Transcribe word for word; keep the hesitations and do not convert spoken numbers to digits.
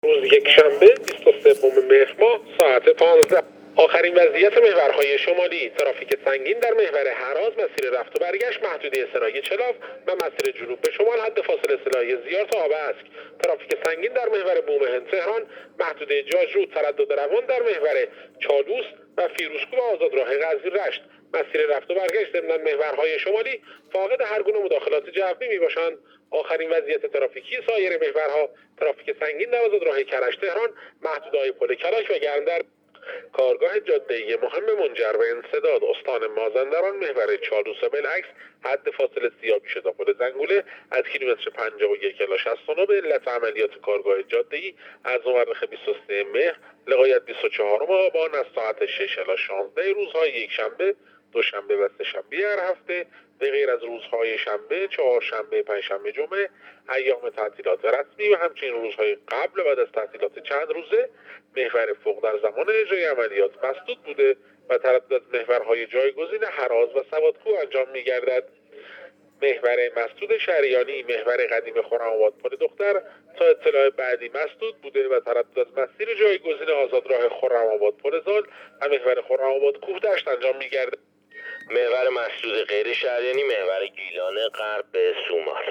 روز یکشنبه بیست و سوم مهر ماه ساعت پانزده. آخرین وضعیت محورهای شمالی: ترافیک سنگین در محور هراز مسیر رفت و برگشت محدوده سرای چلاف و مسیر جنوب به شمال حد فاصله سرای زیار تا آب اسک. ترافیک سنگین در محور بومهن تهران محدوده جاجرود تردد روان در محور چالوس و فیروزکوه و آزادراه قزوین رشت. مسیر رفت و برگشت ضمن محورهای شمالی فاقد هر گونه مداخلات جوی میباشند. آخرین وضعیت ترافیکی سایر محورها: ترافیک سنگین در آزادراه کرج تهران محدودهای پل کلاش و گرم در کارگاه جاده‌ای مهم منجر به انسداد استان مازندران محور چالوس و بالعکس حد فاصله سیابی تا پل زنگوله از کیلومتر پنجاه و یک الی شصت و نه به علت عملیات کارگاه جاده‌ای از مورخ بیست و سه مهر لغایت بیست و چهارم آبان از ساعت شش الی شانزده روزهای یکشنبه، دوشنبه و سه‌شنبه هر هفته به غیر از روزهای شنبه، چهارشنبه، پنجشنبه، جمعه ایام تعطیلات رسمی و همچنین روزهای قبل و بعد از تعطیلات چند روزه محور فوق در زمان اجرای عملیات مسدود بوده و تردد از محورهای جایگزین هراز و سوادکوه انجام می‌گردد. محور مسدود شهریانی محور قدیم خرم‌آباد پل دختر تا اطلاع بعدی مسدود بوده و تردد از مسیر جایگزین آزادراه خرم‌آباد پل زال و محور خرم‌آباد کوهدشت انجام می‌گردد. محور مسدود غیر شهریانی محور گیلان غرب به سومار.